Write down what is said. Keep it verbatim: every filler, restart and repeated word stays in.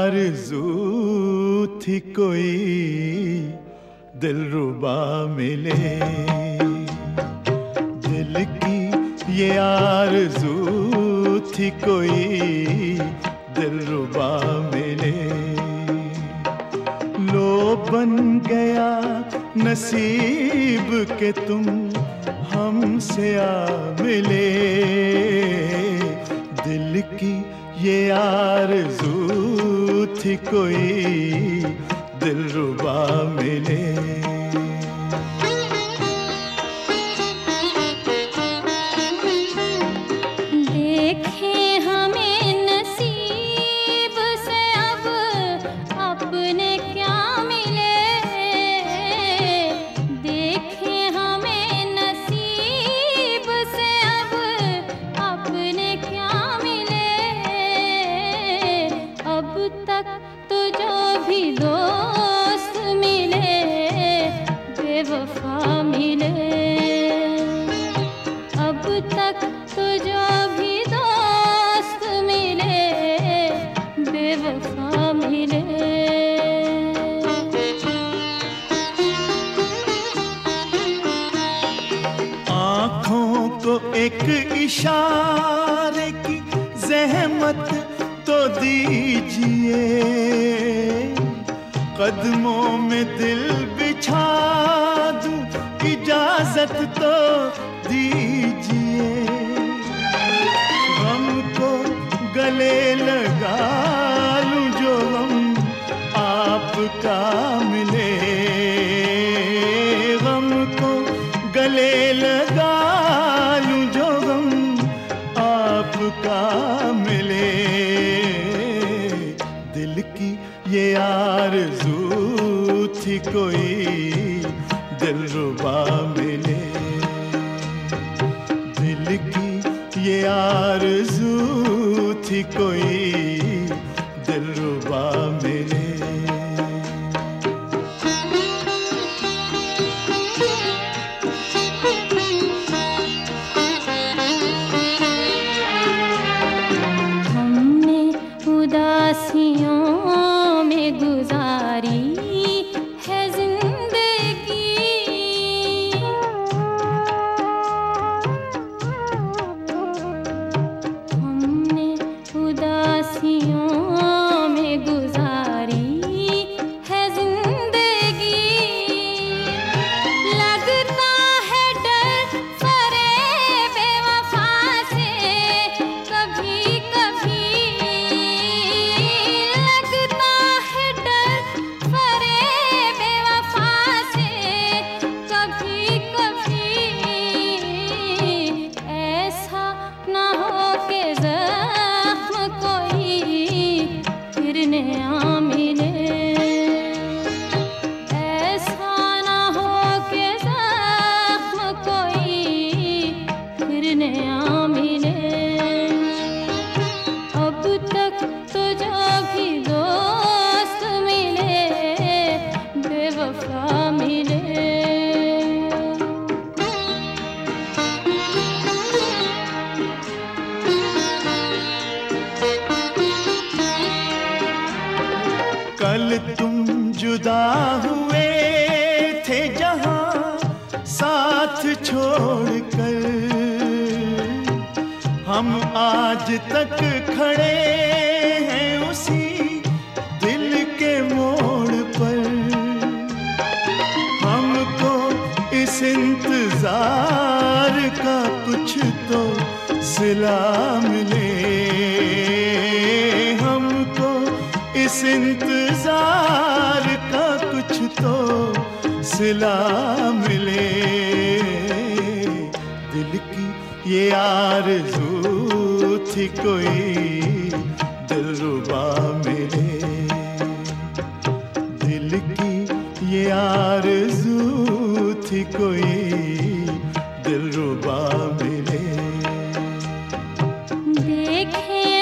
आरज़ू थी कोई दिलरुबा मिले, दिल की ये आरज़ू थी कोई दिलरुबा मिले। लो बन गया नसीब के तुम हमसे आ मिले, दिल की ये आरज़ू थी कोई दिलरुबा मिले। एक इशारे की ज़हमत तो दीजिए, कदमों में दिल बिछा दूं इजाज़त तो दीजिए। हमको गले लगा लूं जो हम आपका मिले, हमको गले लगा का मिले, दिल की ये आरज़ू थी कोई दिलरुबा मिले, दिल की ये आरज़ू थी कोई दिलरुबा मिले। कल तुम जुदा हुए थे जहां साथ छोड़कर, हम आज तक खड़े हैं उसी दिल के मोड़ पर। हमको इस इंतजार का कुछ तो सिला मिले, हमको इस इंतजार का कुछ तो सिला मिले, दिल की ये आरज़ू थी कोई दिलरुबा मिले, दिल की ये आरज़ू थी कोई दिलरुबा मिले। देखे